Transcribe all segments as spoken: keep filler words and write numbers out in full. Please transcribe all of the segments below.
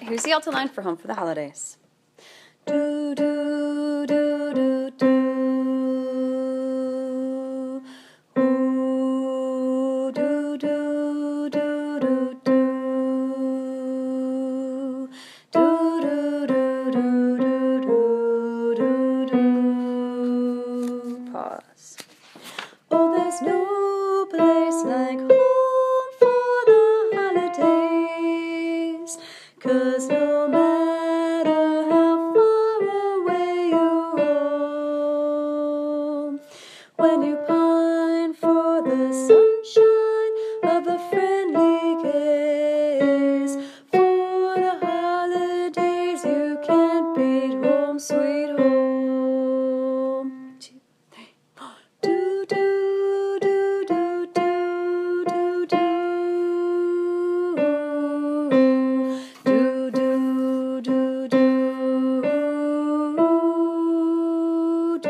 here's the alto line for Home for the Holidays. Do, do, do, do, do. Ooh, do, do, do, do, do. Do, do, do, do, do, do, do. Pause. Oh, there's no place like home for the holidays, 'cause no matter how far away you roam, when you pine for the sunshine of a friendly gaze, for the holidays you can't beat home, sweet home. Two, three, four. Do, do, do, do, do, do, do. Do, do, do, do, do.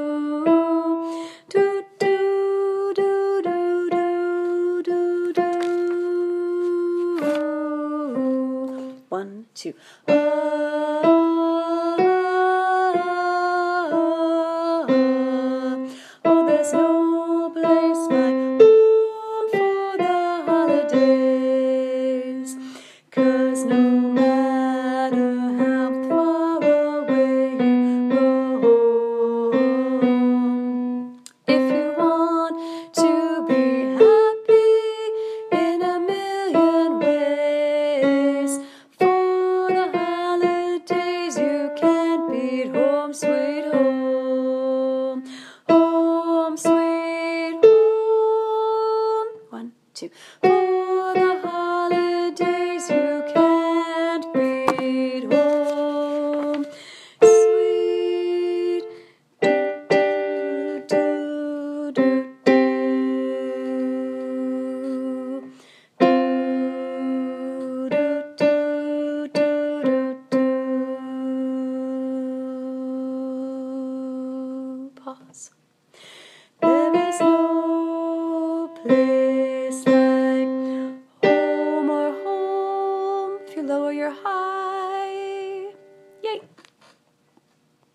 Do, do, do, do, do, do, do. One, two. Oh.